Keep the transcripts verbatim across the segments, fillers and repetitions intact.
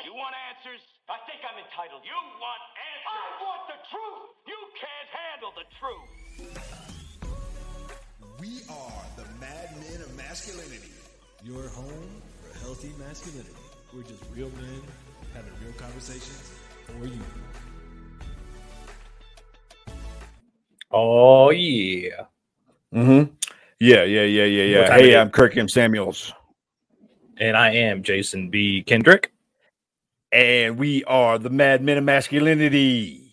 You want answers? I think I'm entitled. You want answers? I want the truth. You can't handle the truth. We are the Mad Men of Masculinity. Your home for healthy masculinity. We're just real men having real conversations for you. Oh, yeah. Mm-hmm. Yeah, yeah, yeah, yeah, yeah. Hey, I'm Kirk M. Samuels. And I am Jason B. Kendrick. And we are the Mad Men of Masculinity.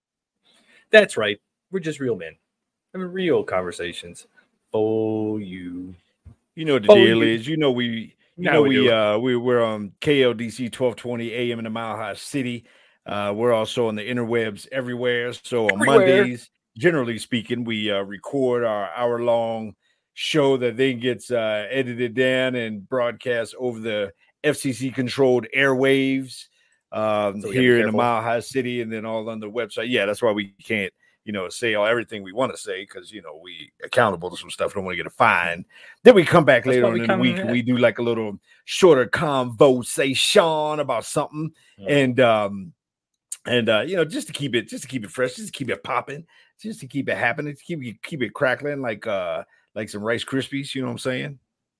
That's right. We're just real men having real conversations for you. You know what the for deal you. is. You know we you Now know we we do. uh we we're on K L D C twelve twenty A M in the Mile High City. Uh we're also on the interwebs everywhere. So on Everywhere. Mondays, generally speaking, we uh record our hour long show that then gets uh edited down and broadcast over the F C C controlled airwaves um So we gotta be here in the careful. Mile High City, and then all on the website. Yeah, that's why we can't, you know, say all everything we want to say, because, you know, we accountable to some stuff. Don't want to get a fine. Then we come back That's later why on we in the come week in- and we do like a little shorter conversation about something. Yeah. And um and uh you know, just to keep it just to keep it fresh, just to keep it popping, just to keep it happening, to keep it keep it crackling like uh like some Rice Krispies, you know what I'm saying?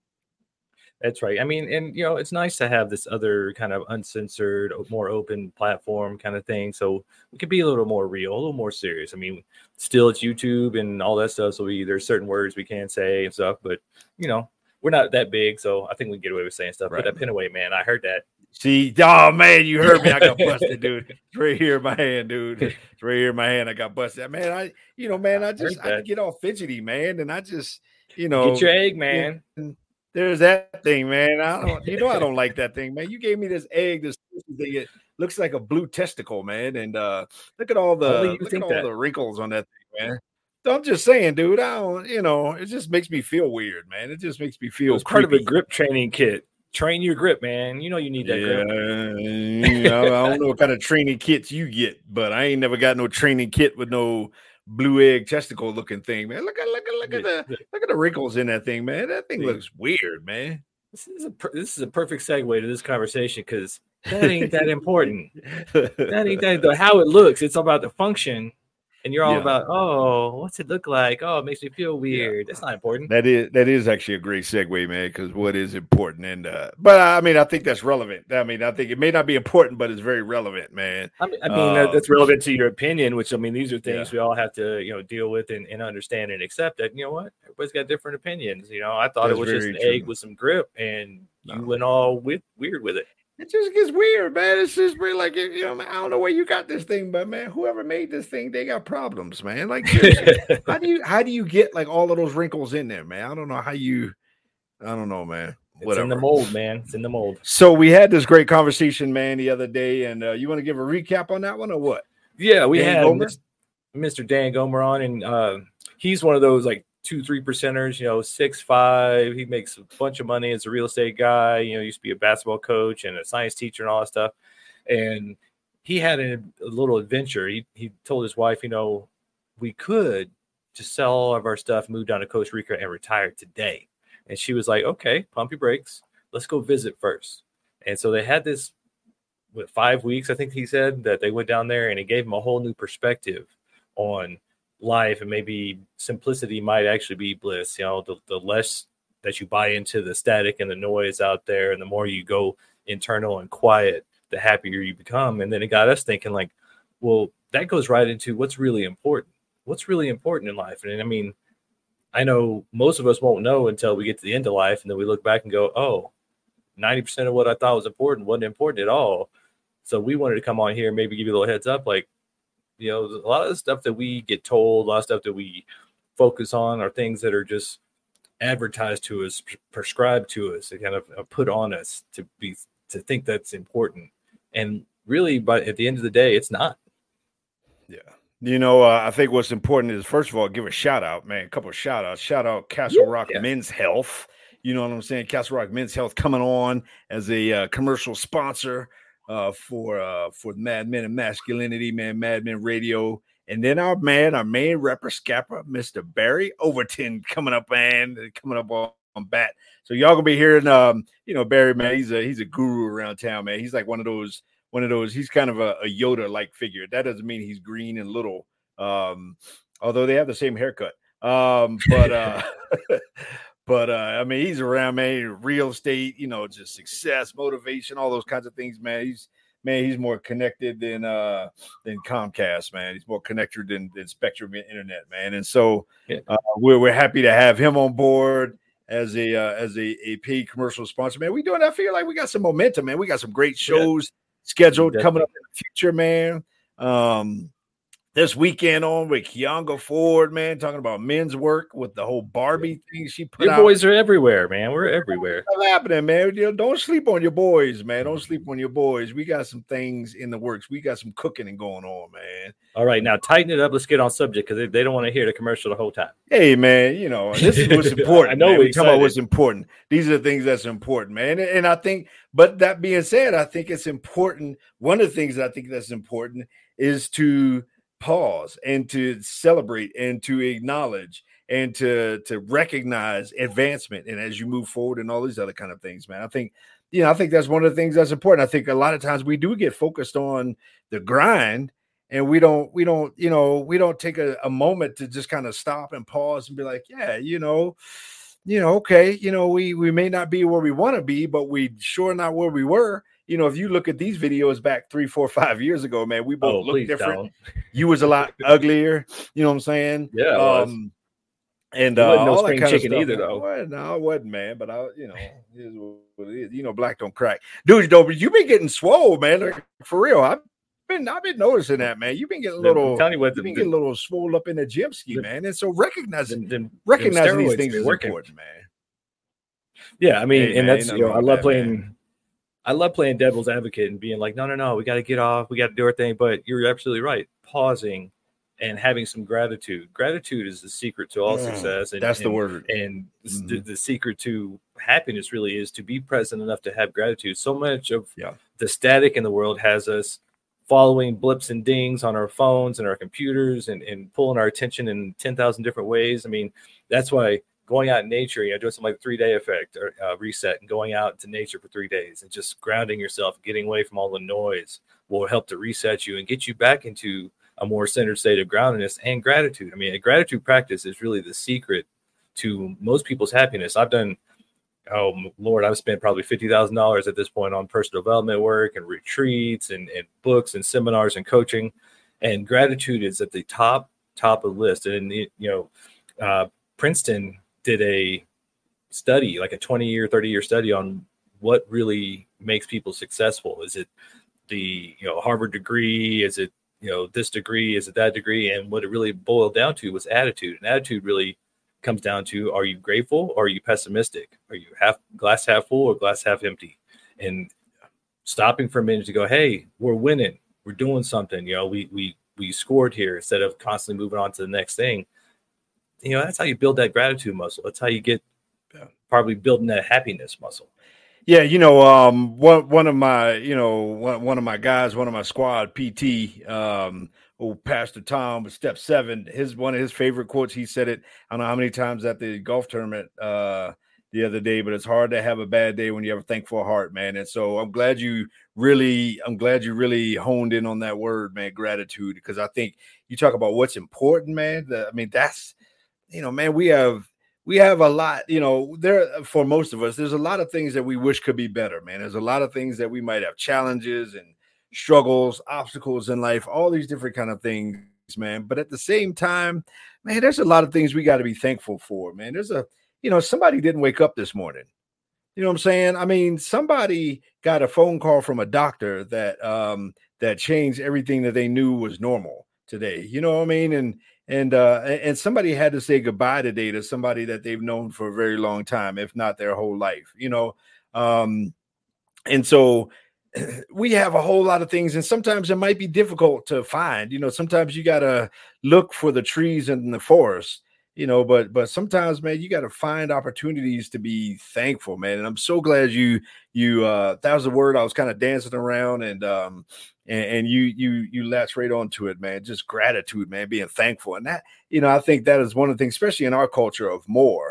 That's right. I mean, and you know, it's nice to have this other kind of uncensored, o- more open platform kind of thing. So we can be a little more real, a little more serious. I mean, still it's YouTube and all that stuff. So we there's certain words we can't say and stuff, but you know, we're not that big, so I think we can get away with saying stuff. Right. Put that pin away, man. I heard that. See, oh man, you heard me. I got busted, dude. It's right here in my hand, dude. It's right here in my hand. I got busted. Man, I, you know, man, I just heard I that. get all fidgety, man, and I just, you know, Get your egg, man. there's that thing, man. I don't, you know, I don't like that thing, man. You gave me this egg, this thing. It looks like a blue testicle, man. And uh look at all the Only you look at think all that. the wrinkles on that thing, man. So I'm just saying, dude. I don't, you know, it just makes me feel weird, man. It just makes me It feel was part of creepy. a grip training kit. Train your grip, man. You know you need that Yeah, grip. you know, I don't know what kind of training kits you get, but I ain't never got no training kit with no blue egg testicle looking thing, man. Look at look at look at the look at the wrinkles in that thing, man. That thing See. looks weird, man. This is a per- this is a perfect segue to this conversation because that ain't that important. That ain't that the, how it looks. It's about the function, and you're all Yeah. about, oh, what's it look like? Oh, it makes me feel weird. That's not important. That is that is actually a great segue, man, because what is important, and uh but I mean I think that's relevant. I mean, I think it may not be important, but it's very relevant, man. I mean, I mean that, Uh, that's relevant to your opinion, which I mean, these are things Yeah. we all have to, you know, deal with and, and understand and accept that, you know what, everybody's got different opinions. You know, I thought That's it was just very an true. egg with some grip, and No. you went all with, weird with it. It just gets weird, man. It's just really like, you know, I don't know where you got this thing, but man, whoever made this thing, they got problems, man. Like, seriously, how do you how do you get like all of those wrinkles in there, man? I don't know how you. I don't know, man. It's Whatever. in the mold, man. It's in the mold. So we had this great conversation, man, the other day, and uh, you want to give a recap on that one or what? Yeah, we Dan had Gomer? Mis- Mister Dan Gomer on, and uh, he's one of those like two, three percenters. You know, six five. He makes a bunch of money as a real estate guy. You know, used to be a basketball coach and a science teacher and all that stuff. And he had a, a little adventure. He he told his wife, you know, we could just sell all of our stuff, move down to Costa Rica, and retire today. And she was like, okay, pump your brakes. Let's go visit first. And so they had this. What, five weeks, I think he said, that they went down there, and it gave him a whole new perspective on life, and maybe simplicity might actually be bliss. You know, the, the less that you buy into the static and the noise out there, and the more you go internal and quiet, the happier you become. And then it got us thinking, like, well, that goes right into what's really important. What's really important in life? And I mean, I know most of us won't know until we get to the end of life, and then we look back and go, oh, ninety percent of what I thought was important wasn't important at all. So we wanted to come on here, maybe give you a little heads up. Like, you know, a lot of the stuff that we get told, a lot of stuff that we focus on are things that are just advertised to us, p- prescribed to us, and kind of uh, put on us to be, to think that's important. And really, but at the end of the day, it's not. Yeah. You know, uh, I think what's important is, first of all, give a shout out, man. A couple of shout outs. Shout out Castle Rock Yeah. Men's Health. You know what I'm saying? Castle Rock Men's Health coming on as a uh, commercial sponsor uh, for uh, for Mad Men and Masculinity, man, Mad Men Radio. And then our man, our main rapper scapper, Mister Barry Overton, coming up, man, coming up on, bat. So y'all gonna be hearing, um, you know, Barry, man, he's a he's a guru around town, man. He's like one of those, one of those. He's kind of a, a Yoda like figure. That doesn't mean he's green and little, um, although they have the same haircut. Um, but uh, but uh, I mean, he's around, man. Real estate, you know, just success, motivation, all those kinds of things, man. He's man, he's more connected than uh than Comcast, man. He's more connected than, than Spectrum Internet, man. And so yeah. uh, we're we're happy to have him on board as a uh, as a, a paid commercial sponsor, man. We doing. I feel like we got some momentum, man. We got some great shows yeah. scheduled Definitely. coming up in the future, man. Um, this weekend on with Kianga Ford, man, talking about men's work with the whole Barbie thing she put your out. Your boys are everywhere, man. We're everywhere. What's happening, man? You know, don't sleep on your boys, man. Don't sleep on your boys. We got some things in the works. We got some cooking and going on, man. All right, now tighten it up. Let's get on subject because they, they don't want to hear the commercial the whole time. Hey, man, you know, this is what's important. I know we talk about what's important. These are the things that's important, man. And, and I think, but that being said, I think it's important. One of the things that I think that's important is to pause and to celebrate and to acknowledge and to to recognize advancement and as you move forward and all these other kind of things, man. I think, you know, I think that's one of the things that's important. I think a lot of times we do get focused on the grind and we don't, we don't, you know, we don't take a, a moment to just kind of stop and pause and be like, yeah, you know, you know, okay, you know, we we may not be where we want to be, but we sure not where we were. You know, if you look at these videos back three, four, five years ago, man, we both oh, look different. Don't. You was a lot uglier. You know what I'm saying? Yeah. Um, and uh, wasn't no all spring that chicken kind of either, though. Well, no, I wasn't, man. But I, you know, it is what it is. You know, black don't crack, dude. Though, but you've been getting swole, man. Like, for real. I've been, I've been noticing that, man. You've been getting a little, you what, you've been the, getting a little swole up in the gym ski, the, man. And so recognizing, the, the, recognizing the these things is working. important, man. Yeah, I mean, hey, and man, that's you know, I love that, playing. Man. I love playing devil's advocate and being like, no, no, no, we got to get off. We got to do our thing. But you're absolutely right. Pausing and having some gratitude. Gratitude is the secret to all mm, success. And, that's and, the word. And mm-hmm. the, the secret to happiness really is to be present enough to have gratitude. So much of yeah. the static in the world has us following blips and dings on our phones and our computers and, and pulling our attention in ten thousand different ways. I mean, that's why going out in nature, you know, doing something like three day effect or uh, reset and going out into nature for three days and just grounding yourself, getting away from all the noise will help to reset you and get you back into a more centered state of groundedness and gratitude. I mean, a gratitude practice is really the secret to most people's happiness. I've done, oh Lord, I've spent probably fifty thousand dollars at this point on personal development work and retreats and, and books and seminars and coaching. And gratitude is at the top, top of the list. And, you know, uh, Princeton did a study, like a twenty year, thirty year study on what really makes people successful. Is it the, you know, Harvard degree? Is it, you know, this degree? Is it that degree? And what it really boiled down to was attitude. And attitude really comes down to, are you grateful or are you pessimistic? Are you half glass half full or glass half empty? And stopping for a minute to go, hey, we're winning. We're doing something. You know, we we we scored here instead of constantly moving on to the next thing. You know, that's how you build that gratitude muscle. That's how you get uh, probably building that happiness muscle. Yeah, you know, um, one one of my, you know, one, one of my guys, one of my squad P T, um, old Pastor Tom with Step Seven. His one of his favorite quotes. He said it. I don't know how many times at the golf tournament uh, the other day, but it's hard to have a bad day when you have a thankful heart, man. And so I'm glad you really, I'm glad you really honed in on that word, man, gratitude, because I think you talk about what's important, man. The, I mean, that's. You know, man, we have we have a lot, you know, there for most of us, there's a lot of things that we wish could be better, man. There's a lot of things that we might have challenges and struggles, obstacles in life, all these different kind of things, man. But at the same time, man, there's a lot of things we got to be thankful for, man. There's a, you know, somebody didn't wake up this morning. You know what I'm saying? I mean, somebody got a phone call from a doctor that um that changed everything that they knew was normal today. You know what I mean? And And uh, and somebody had to say goodbye today to somebody that they've known for a very long time, if not their whole life, you know. Um, and so we have a whole lot of things, and sometimes it might be difficult to find. You know, sometimes you got to look for the trees in the forest, you know, but but sometimes, man, you got to find opportunities to be thankful, man. And I'm so glad you you uh, that was the word I was kind of dancing around, and um, and, and you you you latch right onto it, man. Just gratitude, man, being thankful, and that, you know, I think that is one of the things, especially in our culture of more.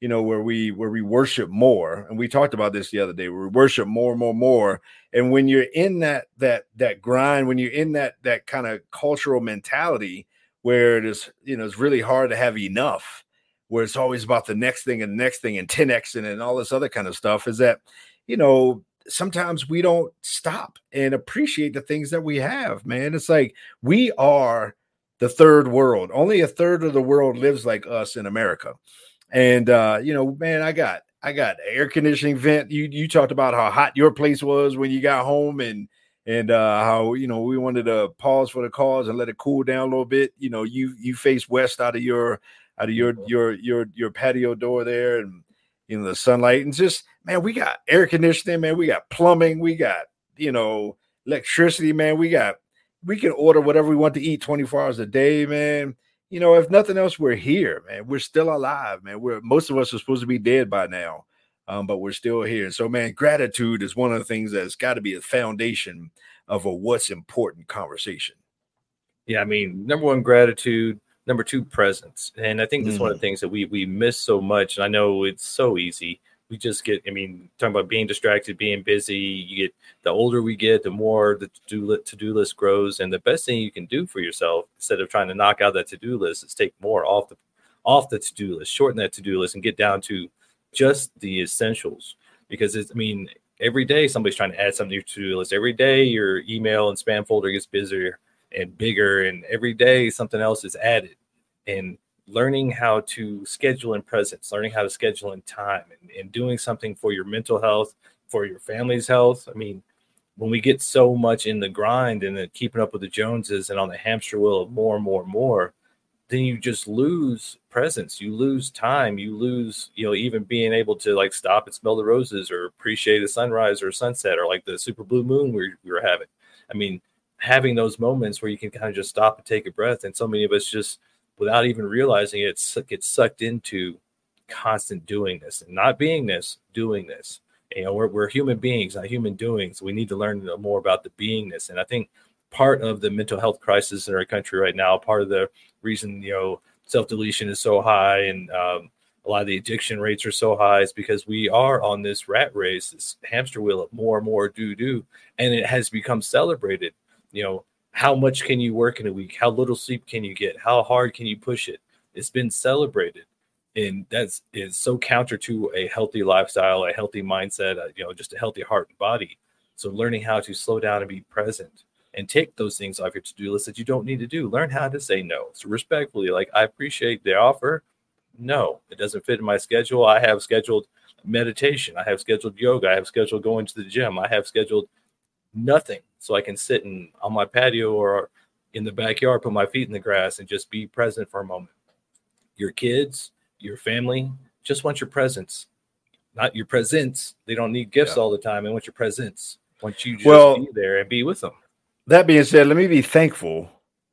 you know, where we where we worship more. And we talked about this the other day, where we worship more, more, more. And when you're in that that that grind, when you're in that that kind of cultural mentality where it is, you know, it's really hard to have enough, where it's always about the next thing and the next thing and ten X and, and all this other kind of stuff, is that, you know, sometimes we don't stop and appreciate the things that we have, man. It's like we are the third world. Only a third of the world lives like us in America. And, uh, you know, man, I got I got air conditioning vent. You you talked about how hot your place was when you got home, and and uh, how, you know, we wanted to pause for the cause and let it cool down a little bit. You know, you you face west out of your out of your your your your patio door there, and, you know, the sunlight, and just, man, we got air conditioning, man. We got plumbing. We got, you know, electricity, man. We got, we can order whatever we want to eat twenty-four hours a day, man. You know, if nothing else, we're here, man. We're still alive, man. We're, most of us are supposed to be dead by now, um, but we're still here. So, man, gratitude is one of the things that's got to be a foundation of a what's important conversation. Yeah, I mean, number one, gratitude. Number two, presence. And I think that's Mm-hmm. one of the things that we we miss so much. And I know it's so easy. We just get, I mean, talking about being distracted, being busy. You get, the older we get, the more the to-do, to-do list grows. And the best thing you can do for yourself, instead of trying to knock out that to-do list, is take more off the off the to-do list, shorten that to-do list, and get down to just the essentials. Because it's, I mean, every day somebody's trying to add something to your to-do list. Every day your email and spam folder gets busier and bigger, and every day something else is added. And learning how to schedule in presence, learning how to schedule in time, and, and doing something for your mental health, for your family's health. I mean, when we get so much in the grind and then keeping up with the Joneses and on the hamster wheel of more and more and more, then you just lose presence. You lose time. You lose, you know, even being able to like stop and smell the roses or appreciate a sunrise or a sunset, or like the super blue moon we, we were having. I mean, having those moments where you can kind of just stop and take a breath. And so many of us just, without even realizing it, get sucked into constant doing this and not being this, doing this. You know, we're, we're human beings, not human doings. We need to learn more about the beingness. And I think part of the mental health crisis in our country right now, part of the reason, you know, self-deletion is so high and um, a lot of the addiction rates are so high, is because we are on this rat race, this hamster wheel of more and more do-do. And it has become celebrated. You know, how much can you work in a week? How little sleep can you get? How hard can you push it? It's been celebrated. And that's is so counter to a healthy lifestyle, a healthy mindset, uh, you know, just a healthy heart and body. So learning how to slow down and be present and take those things off your to-do list that you don't need to do. Learn how to say no. So respectfully, like, I appreciate the offer. No, it doesn't fit in my schedule. I have scheduled meditation. I have scheduled yoga. I have scheduled going to the gym. I have scheduled nothing, so I can sit in on my patio or in the backyard, put my feet in the grass, and just be present for a moment. Your kids, your family just want your presence, not your presence. They don't need gifts Yeah. all the time. They want your presence. Want you to Well, just be there and be with them. That being said, let me be thankful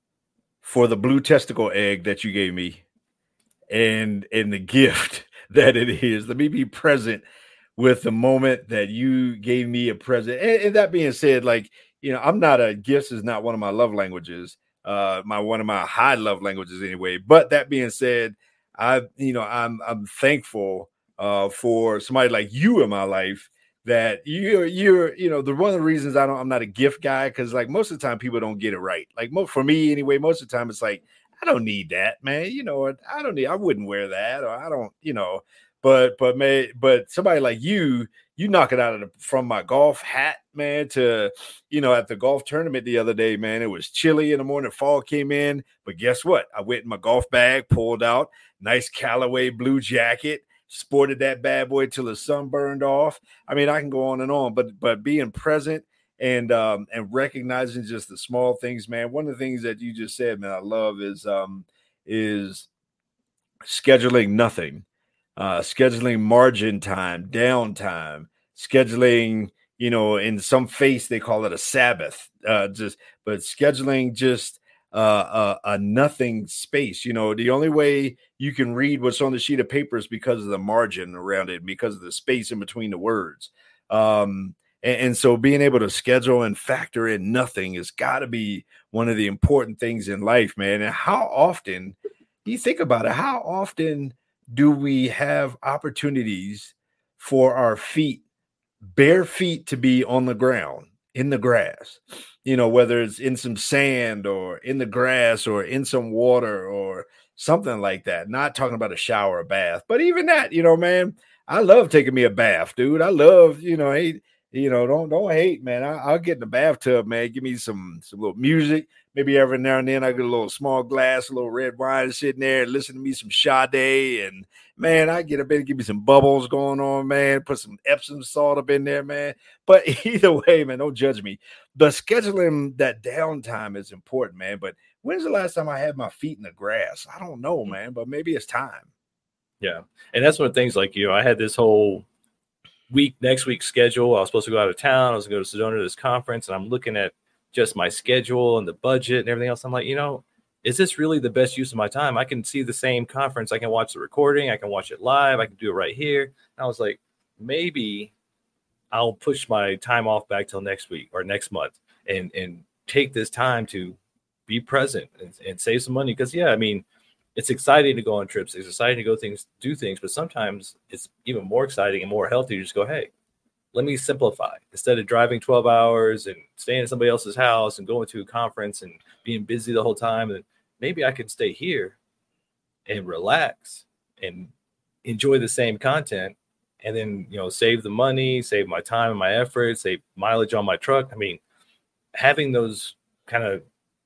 for the blue testicle egg that you gave me, and and the gift that it is. Let me be present with the moment that you gave me a present. And, and that being said, like, you know, I'm not a gifts is not one of my love languages, uh, my one of my high love languages anyway. But that being said, I, you know, I'm I'm thankful uh, for somebody like you in my life, that you're you're you know, the one of the reasons I don't I'm not a gift guy, because like most of the time people don't get it right. Like mo- for me anyway, most of the time it's like, I don't need that, man. You know, I don't need I wouldn't wear that, or I don't, you know. But but may but somebody like you, you knock it out of the, from my golf hat, man, to, you know, at the golf tournament the other day, man, it was chilly in the morning, fall came in, but guess what? I went in my golf bag, pulled out, nice Callaway blue jacket, sported that bad boy till the sun burned off. I mean, I can go on and on, but but being present and um and recognizing just the small things, man. One of the things that you just said, man, I love is um is scheduling nothing. Uh, scheduling margin time, downtime, scheduling, you know, in some face they call it a Sabbath, uh, just, but scheduling just uh, a, a nothing space. You know, the only way you can read what's on the sheet of paper is because of the margin around it, because of the space in between the words. Um, and, and so being able to schedule and factor in nothing has got to be one of the important things in life, man. And how often, you think about it, how often do we have opportunities for our feet, bare feet, to be on the ground, in the grass, you know, whether it's in some sand or in the grass or in some water or something like that. Not talking about a shower or bath, but even that, you know, man, I love taking me a bath, dude. I love, you know, hey, you know, don't don't hate, man. I, I'll get in the bathtub, man. Give me some some little music. Maybe every now and then I get a little small glass, a little red wine sitting there, and listen to me some Sade, and man, I get a bit, give me some bubbles going on, man. Put some Epsom salt up in there, man. But either way, man, don't judge me. But scheduling that downtime is important, man. But when's the last time I had my feet in the grass? I don't know, man. But maybe it's time. Yeah, and that's one of the things. Like, you know, I had this whole week, next week's schedule. I was supposed to go out of town. I was going to go to Sedona to this conference, and I'm looking at just my schedule and the budget and everything else. I'm like, you know, is this really the best use of my time? I can see the same conference. I can watch the recording. I can watch it live. I can do it right here. And I was like, maybe I'll push my time off back till next week or next month and, and take this time to be present and, and save some money. Because, yeah, I mean, it's exciting to go on trips. It's exciting to go things, do things. But sometimes it's even more exciting and more healthy to just go, hey, let me simplify. Instead of driving twelve hours and staying at somebody else's house and going to a conference and being busy the whole time, and maybe I can stay here and relax and enjoy the same content, and then, you know, save the money, save my time and my effort, save mileage on my truck. I mean, having those kind of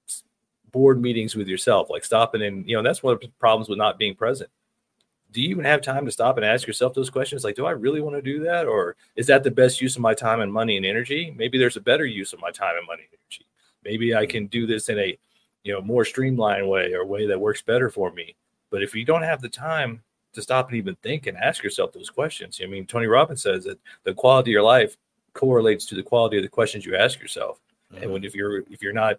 board meetings with yourself, like stopping and, you know, that's one of the problems with not being present. Do you even have time to stop and ask yourself those questions? Like, do I really want to do that? Or is that the best use of my time and money and energy? Maybe there's a better use of my time and money and energy. Maybe I can do this in a, you know, more streamlined way or a way that works better for me. But if you don't have the time to stop and even think and ask yourself those questions, I mean, Tony Robbins says that the quality of your life correlates to the quality of the questions you ask yourself. Mm-hmm. And when, if you're, if you're not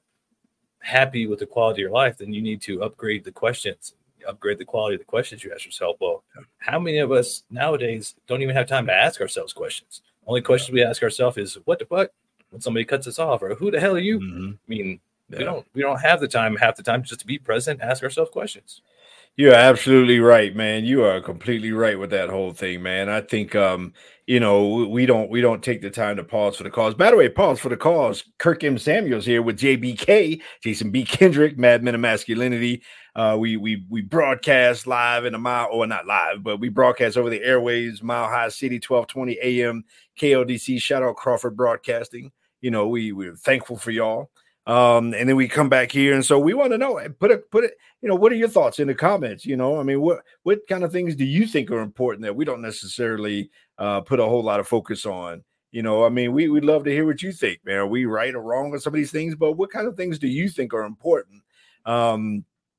happy with the quality of your life, then you need to upgrade the questions. Upgrade the quality of the questions you ask yourself. Well, how many of us nowadays don't even have time to ask ourselves questions? Only questions we ask ourselves is what the fuck when somebody cuts us off, or who the hell are you? Mm-hmm. I mean, yeah. we don't we don't have the time half the time just to be present, ask ourselves questions. You're absolutely right, man. You are completely right with that whole thing, man. I think, um, you know, we don't we don't take the time to pause for the cause. By the way, pause for the cause. Kirk M. Samuels here with J B K, Jason B. Kendrick, Mad Men of Masculinity. Uh, we we we broadcast live in a mile, or not live, but we broadcast over the airwaves, Mile High City, twelve twenty A M, K L D C. Shout out Crawford Broadcasting. You know, we we're thankful for y'all. Um, and then we come back here, and so we want to know, put it, put it, you know, what are your thoughts in the comments? You know, I mean, what what kind of things do you think are important that we don't necessarily uh, put a whole lot of focus on? You know, I mean, we we'd love to hear what you think, man. Are we right or wrong on some of these things? But what kind of things do you think are important um,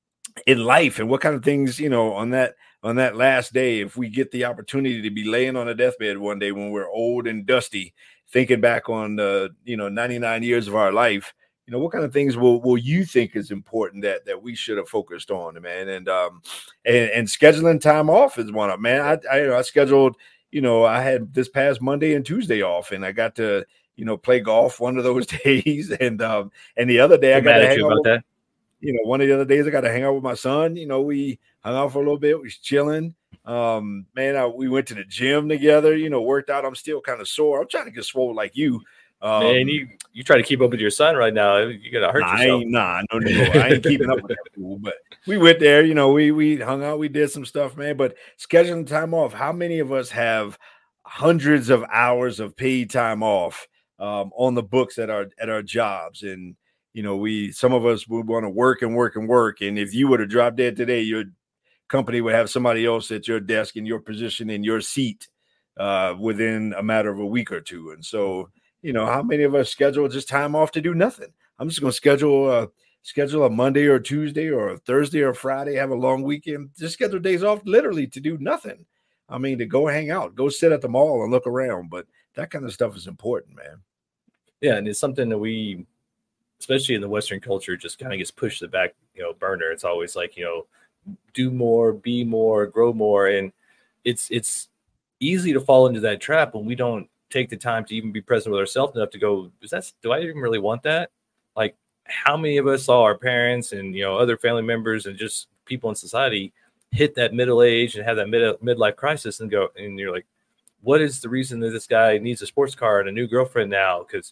in life, and what kind of things, you know, on that on that last day, if we get the opportunity to be laying on a deathbed one day when we're old and dusty, thinking back on the, you know, ninety-nine years of our life. You know, what kind of things will, will you think is important that, that we should have focused on, man? And um, and, and scheduling time off is one of, man. I, I I scheduled, you know, I had this past Monday and Tuesday off, and I got to, you know, play golf one of those days, and um, and the other day I got to hang out with, that. You know, one of the other days I got to hang out with my son. You know, we hung out for a little bit, we was chilling. Um, man, I, we went to the gym together. You know, worked out. I'm still kind of sore. I'm trying to get swole like you. Um, Man, you, you try to keep up with your son right now. You're gonna hurt nah, yourself. I ain't, nah, no, no, I ain't keeping up with that fool. But we went there, you know, we we hung out, we did some stuff, man. But scheduling time off. How many of us have hundreds of hours of paid time off um, on the books at our at our jobs? And you know, we some of us would want to work and work and work. And if you were to drop dead today, your company would have somebody else at your desk in your position in your seat uh, within a matter of a week or two. And so. You know, how many of us schedule just time off to do nothing? I'm just going to schedule a, schedule a Monday or Tuesday or a Thursday or Friday, have a long weekend, just schedule days off literally to do nothing. I mean, to go hang out, go sit at the mall and look around. But that kind of stuff is important, man. Yeah, and it's something that we, especially in the Western culture, just kind of gets pushed to the back, you know, burner. It's always like, you know, do more, be more, grow more. And it's it's easy to fall into that trap when we don't take the time to even be present with ourselves enough to go, is that, do I even really want that? Like, how many of us saw our parents and, you know, other family members and just people in society hit that middle age and have that mid midlife crisis and go, and you're like, what is the reason that this guy needs a sports car and a new girlfriend now? Because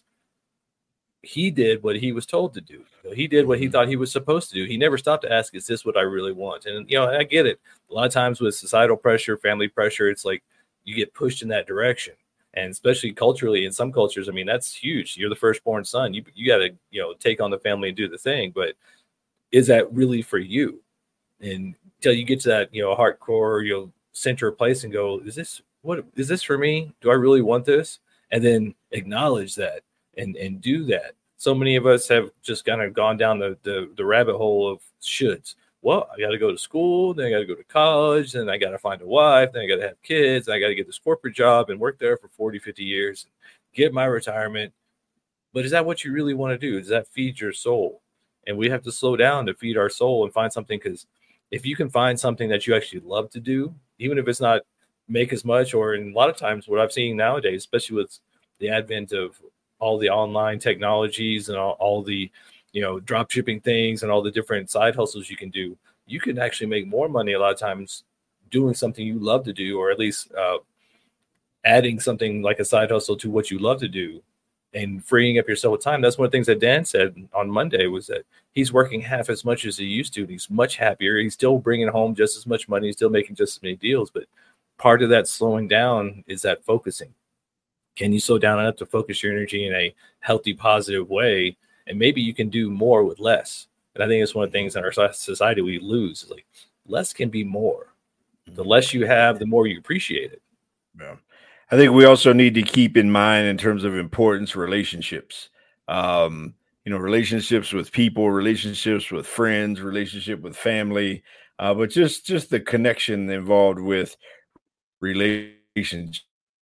he did what he was told to do. You know, he did what he thought he was supposed to do. He never stopped to ask, is this what I really want? And, you know, I get it. A lot of times with societal pressure, family pressure, it's like you get pushed in that direction. And especially culturally, in some cultures, I mean, that's huge. You're the firstborn son. You you got to, you know, take on the family and do the thing. But is that really for you? And until you get to that, you know, hardcore, you know, center place and go, is this what is this for me? Do I really want this? And then acknowledge that and and do that. So many of us have just kind of gone down the the, the rabbit hole of shoulds. Well, I got to go to school, then I got to go to college, then I got to find a wife, then I got to have kids, then I got to get this corporate job and work there for forty, fifty years, get my retirement. But is that what you really want to do? Does that feed your soul? And we have to slow down to feed our soul and find something, because if you can find something that you actually love to do, even if it's not make as much, or in a lot of times what I've seen nowadays, especially with the advent of all the online technologies and all, all the, you know, drop shipping things and all the different side hustles you can do, you can actually make more money a lot of times doing something you love to do, or at least uh, adding something like a side hustle to what you love to do and freeing up yourself with time. That's one of the things that Dan said on Monday, was that he's working half as much as he used to. And he's much happier. He's still bringing home just as much money. He's still making just as many deals. But part of that slowing down is that focusing. Can you slow down enough to focus your energy in a healthy, positive way? And maybe you can do more with less. And I think it's one of the things in our society we lose, is like less can be more. The less you have, the more you appreciate it. Yeah. I think we also need to keep in mind, in terms of importance, relationships. Um, you know, relationships with people, relationships with friends, relationship with family, uh, but just just the connection involved with relationships,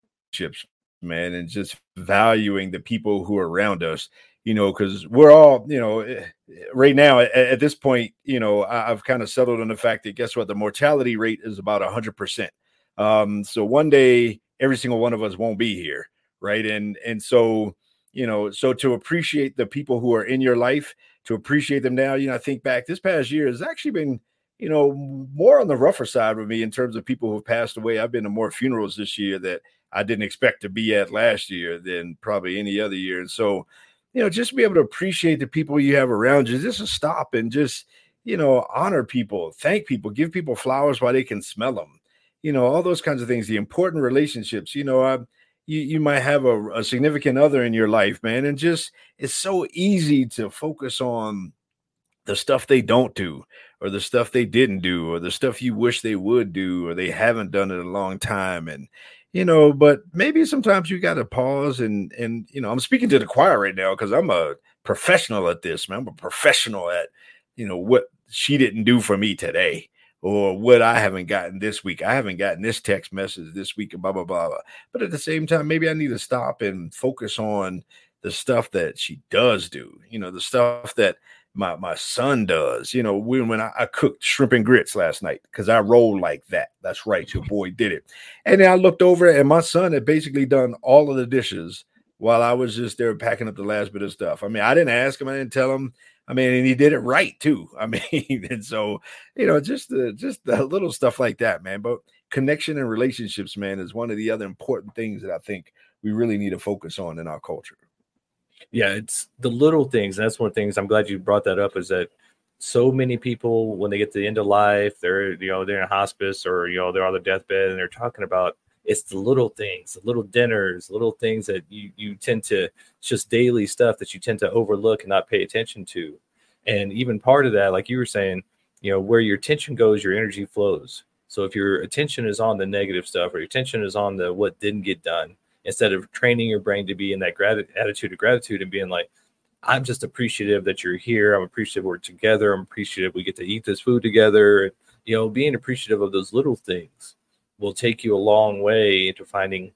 man, and just valuing the people who are around us. You know, because we're all, you know, right now at, at this point, you know, I, I've kind of settled on the fact that, guess what, the mortality rate is about one hundred percent. Um, so one day, every single one of us won't be here, right? And and so, you know, so to appreciate the people who are in your life, to appreciate them now, you know, I think back, this past year has actually been, you know, more on the rougher side with me in terms of people who have passed away. I've been to more funerals this year that I didn't expect to be at last year than probably any other year. And so, you know, just be able to appreciate the people you have around you. Just to stop and just, you know, honor people, thank people, give people flowers while they can smell them. You know, all those kinds of things, the important relationships. You know, I, you, you might have a, a significant other in your life, man. And just, it's so easy to focus on the stuff they don't do, or the stuff they didn't do, or the stuff you wish they would do, or they haven't done it in a long time. And, you know, but maybe sometimes you got to pause and, and, you know, I'm speaking to the choir right now because I'm a professional at this, man. I'm a professional at, you know, what she didn't do for me today, or what I haven't gotten this week. I haven't gotten this text message this week, and blah, blah, blah, blah. But at the same time, maybe I need to stop and focus on the stuff that she does do, you know, the stuff that my my son does. You know, when, when I, I cooked shrimp and grits last night, because I roll like that. That's right. Your boy did it. And then I looked over, and my son had basically done all of the dishes while I was just there packing up the last bit of stuff. I mean, I didn't ask him. I didn't tell him. I mean, and he did it right too. I mean, and so, you know, just the, just the little stuff like that, man. But connection and relationships, man, is one of the other important things that I think we really need to focus on in our culture. Yeah, it's the little things. That's one of the things I'm glad you brought that up, is that so many people, when they get to the end of life, they're, you know, they're in hospice, or, you know, they're on the deathbed, and they're talking about, it's the little things, the little dinners, little things that you, you tend to, just daily stuff that you tend to overlook and not pay attention to. And even part of that, like you were saying, you know, where your attention goes, your energy flows. So if your attention is on the negative stuff, or your attention is on the what didn't get done, instead of training your brain to be in that grat- attitude of gratitude and being like, I'm just appreciative that you're here. I'm appreciative we're together. I'm appreciative we get to eat this food together. You know, being appreciative of those little things will take you a long way into finding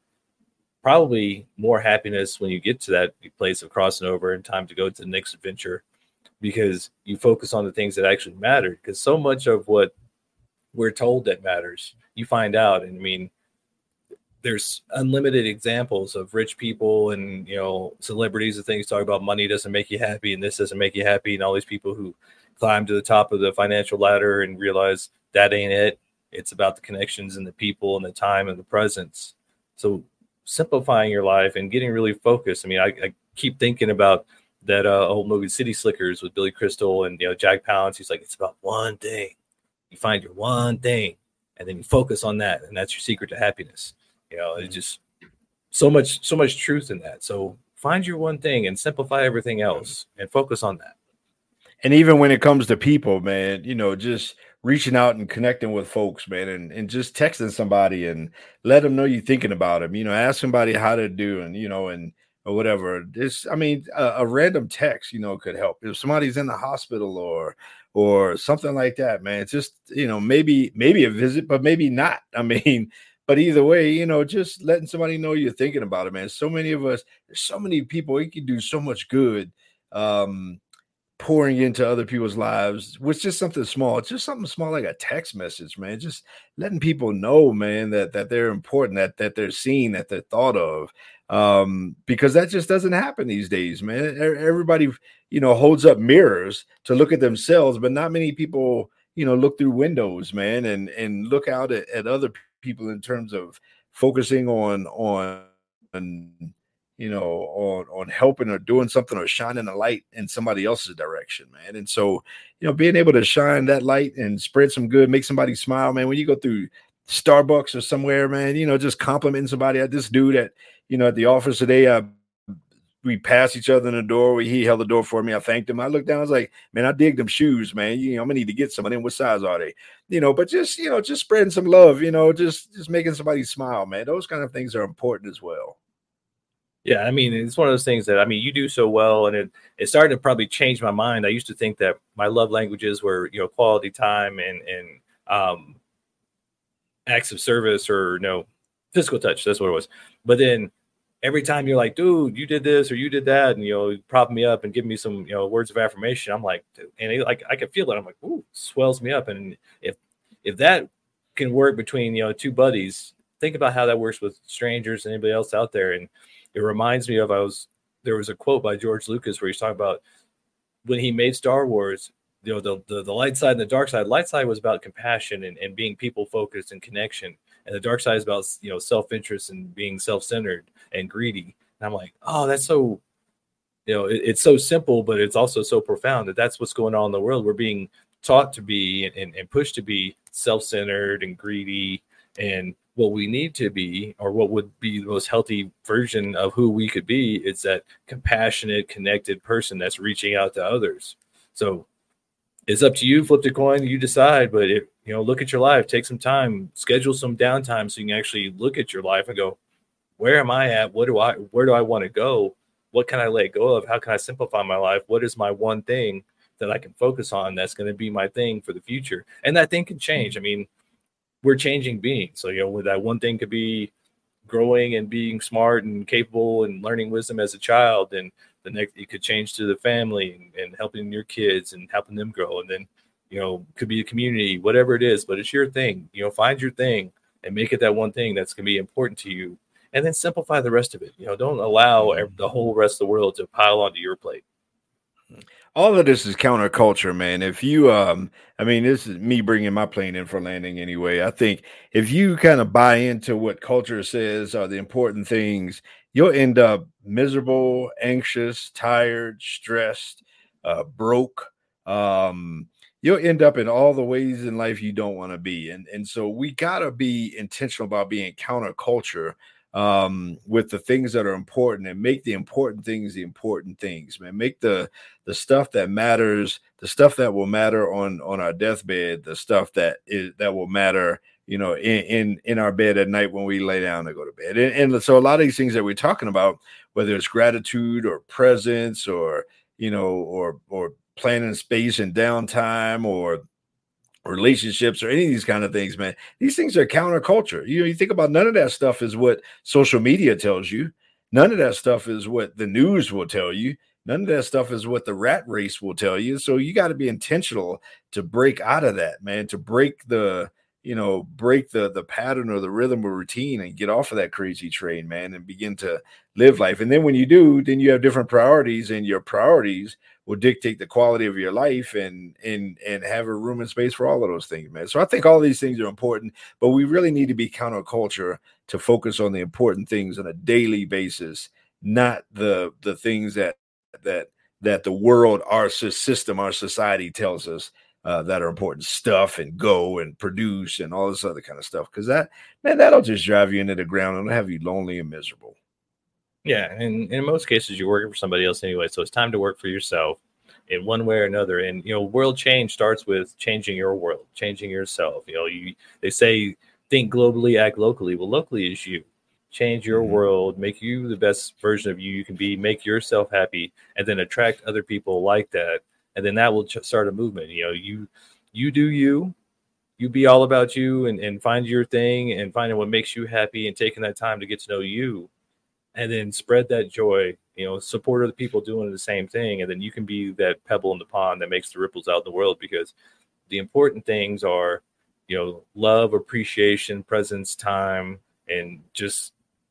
probably more happiness when you get to that place of crossing over and time to go to the next adventure, because you focus on the things that actually matter. Because so much of what we're told that matters, you find out. And I mean, there's unlimited examples of rich people and, you know, celebrities and things talk about money doesn't make you happy, and this doesn't make you happy. And all these people who climb to the top of the financial ladder and realize that ain't it. It's about the connections and the people and the time and the presence. So simplifying your life and getting really focused. I mean, I, I keep thinking about that uh, old movie City Slickers with Billy Crystal and, you know, Jack Palance. He's like, it's about one thing. You find your one thing and then you focus on that. And that's your secret to happiness. You know, it's just so much, so much truth in that. So find your one thing and simplify everything else and focus on that. And even when it comes to people, man, you know, just reaching out and connecting with folks, man, and, and just texting somebody and let them know you're thinking about them, you know, ask somebody how they're doing, you know, and or whatever. This, I mean, a, a random text, you know, could help if somebody's in the hospital or, or something like that, man. It's just, you know, maybe, maybe a visit, but maybe not. I mean, but either way, you know, just letting somebody know you're thinking about it, man. So many of us, there's so many people, it can do so much good. Um, pouring into other people's lives with just something small, just something small like a text message, man. Just letting people know, man, that that they're important, that that they're seen, that they're thought of. Um, because that just doesn't happen these days, man. Everybody, you know, holds up mirrors to look at themselves, but not many people, you know, look through windows, man, and and look out at, at other people in terms of focusing on on. on you know, on, on helping or doing something or shining a light in somebody else's direction, man. And so, you know, being able to shine that light and spread some good, make somebody smile, man. When you go through Starbucks or somewhere, man, you know, just complimenting somebody. At this dude at, you know, at the office today, uh, we passed each other in the door. He held the door for me. I thanked him. I looked down. I was like, man, I dig them shoes, man. You know, I'm gonna need to get some of them. What size are they? You know, but just, you know, just spreading some love, you know, just, just making somebody smile, man. Those kind of things are important as well. Yeah, I mean, it's one of those things that, I mean, you do so well, and it, it started to probably change my mind. I used to think that my love languages were, you know, quality time and, and um, acts of service or, you know, physical touch. That's what it was. But then every time you're like, dude, you did this or you did that, and, you know, propping me up and giving me some, you know, words of affirmation, I'm like, dude, and it, like, I can feel it. I'm like, ooh, swells me up. And if, if that can work between, you know, two buddies, think about how that works with strangers and anybody else out there. And it reminds me of, I was, there was a quote by George Lucas where he's talking about when he made Star Wars, you know, the, the, the light side and the dark side. Light side was about compassion and, and being people focused and connection. And the dark side is about, you know, self-interest and being self-centered and greedy. And I'm like, oh, that's so, you know, it, it's so simple, but it's also so profound that that's what's going on in the world. We're being taught to be and, and pushed to be self-centered and greedy, and what we need to be, or what would be the most healthy version of who we could be, is that compassionate, connected person that's reaching out to others. So it's up to you. Flip the coin, you decide. But it, you know, look at your life, take some time, schedule some downtime so you can actually look at your life and go, where am I at? What do I, where do I want to go? What can I let go of? How can I simplify my life? What is my one thing that I can focus on that's going to be my thing for the future? And that thing can change. I mean, we're changing beings. So, you know, that one thing could be growing and being smart and capable and learning wisdom as a child. And the next, it could change to the family and, and helping your kids and helping them grow. And then, you know, could be a community, whatever it is, but it's your thing. You know, find your thing and make it that one thing that's going to be important to you. And then simplify the rest of it. You know, don't allow the whole rest of the world to pile onto your plate. All of this is counterculture, man. If you, um, I mean, this is me bringing my plane in for landing anyway. I think if you kind of buy into what culture says are the important things, you'll end up miserable, anxious, tired, stressed, uh, broke. Um, you'll end up in all the ways in life you don't want to be. And, and so we got to be intentional about being counterculture um, with the things that are important, and make the important things the important things, man. Make the the stuff that matters, the stuff that will matter on on our deathbed, the stuff that is that will matter, you know, in in, in our bed at night when we lay down to go to bed. And, and so a lot of these things that we're talking about, whether it's gratitude or presence or, you know, or or planning space and downtime or relationships or any of these kind of things, man, these things are counterculture. You know, you think about, none of that stuff is what social media tells you. None of that stuff is what the news will tell you. None of that stuff is what the rat race will tell you. So you got to be intentional to break out of that, man, to break the, you know, break the the pattern or the rhythm or routine and get off of that crazy train, man, and begin to live life. And then when you do, then you have different priorities, and your priorities will dictate the quality of your life and and and have a room and space for all of those things, man. So I think all of these things are important, but we really need to be counterculture to focus on the important things on a daily basis, not the the things that that that the world, our system, our society tells us uh, that are important stuff, and go and produce and all this other kind of stuff. Because that, man, that'll just drive you into the ground and have you lonely and miserable. Yeah, and in most cases, you're working for somebody else anyway, so it's time to work for yourself in one way or another. And you know, world change starts with changing your world, changing yourself. You know, you they say think globally, act locally. Well, locally is you. Change your mm-hmm. world, make you the best version of you you can be, make yourself happy, and then attract other people like that, and then that will ch- start a movement. You know, you you do you, you be all about you, and, and find your thing, and finding what makes you happy, and taking that time to get to know you, and then spread that joy. You know, support other people doing the same thing, and then you can be that pebble in the pond that makes the ripples out in the world. Because the important things are, you know, love, appreciation, presence, time, and just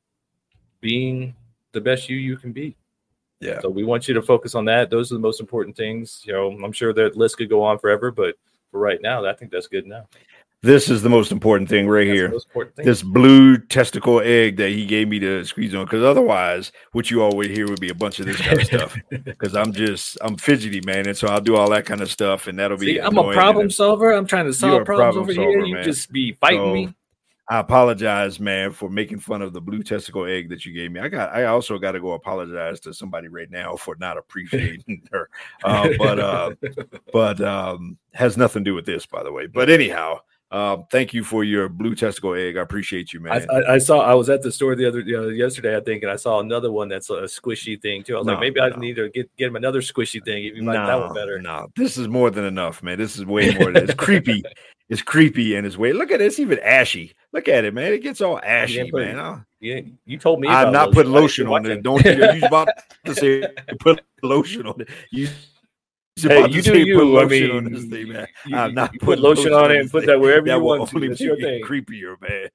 being the best you you can be. Yeah. So we want you to focus on that. Those are the most important things. You know, I'm sure that list could go on forever, but for right now, I think that's good enough. This is the most important thing right That's here. the most important thing. This blue testicle egg that he gave me to squeeze on, because otherwise, what you always hear would be a bunch of this kind of stuff. Because I'm just, I'm fidgety, man, and so I'll do all that kind of stuff, and that'll be. See, I'm a problem solver. I'm trying to solve problems over solver, here. You man. just be fighting so, me. I apologize, man, for making fun of the blue testicle egg that you gave me. I got, I also got to go apologize to somebody right now for not appreciating her. Uh, but, uh, but um, has nothing to do with this, by the way. But anyhow. Um, thank you for your blue testicle egg. I appreciate you, man. I, I, I saw. I was at the store the other you know, yesterday, I think, and I saw another one that's a squishy thing too. I was no, like, maybe no. I need to get, get him another squishy thing. If you like no, that one better. No, this is more than enough, man. This is way more. Than, it's creepy. It's creepy in its way. Look at it. It's even ashy. Look at it, man. It gets all ashy, put, man. Oh. Yeah, you told me. I'm about not lotion. putting lotion on it. Don't you? You about to say put lotion on it? You. Hey, you do you. Put I mean, on this thing, man. You, I'm not you put lotion on it and put that wherever that you want to. Only It's your thing. Creepier, man.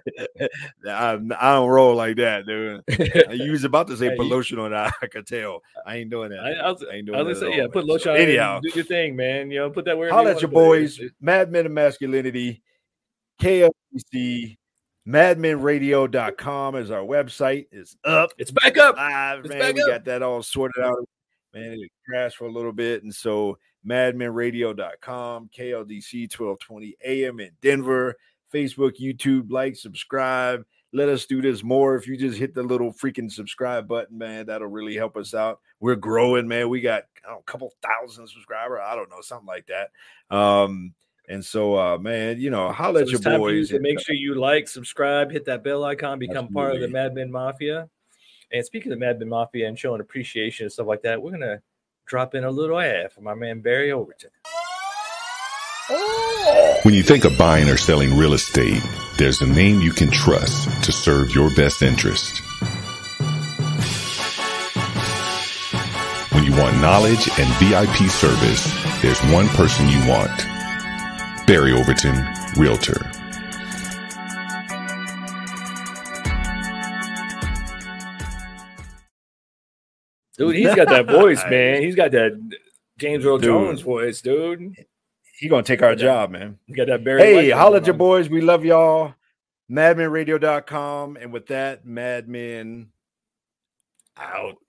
I, I don't roll like that, dude. You was about to say hey, put you, lotion on it. I could tell. I ain't doing that. I, I was, I ain't doing I was that. Say, yeah, all, put man. lotion so, on anyhow, it. Do your thing, man. You know, put that wherever Holla you at your want boys. it. Mad Men of Masculinity. K L D C. madmen radio dot com is our website. It's up. It's back up. Live, it's man. Back we up. got that all sorted out. Man, it crashed for a little bit. And so madmen radio dot com, K L D C twelve twenty A M in Denver, Facebook, YouTube, like, subscribe. Let us do this more. If you just hit the little freaking subscribe button, man, that'll really help us out. We're growing, man. We got I don't know, a couple thousand subscribers. I don't know, something like that. Um, and so, uh, man, you know, holla so at your boys. To make sure you like, subscribe, hit that bell icon, become Absolutely. part of the Mad Men Mafia. And speaking of Mad Men Mafia and showing appreciation and stuff like that, we're going to drop in a little ad for my man Barry Overton. When you think of buying or selling real estate, there's a name you can trust to serve your best interest. When you want knowledge and V I P service, there's one person you want. Barry Overton, Realtor. Dude, he's got that voice, man. He's got that James Earl dude. Jones voice, dude. He gonna take our job, man. You got that Barry. Hey, holla at your boys. We love y'all. madmen radio dot com. And with that, Madmen out.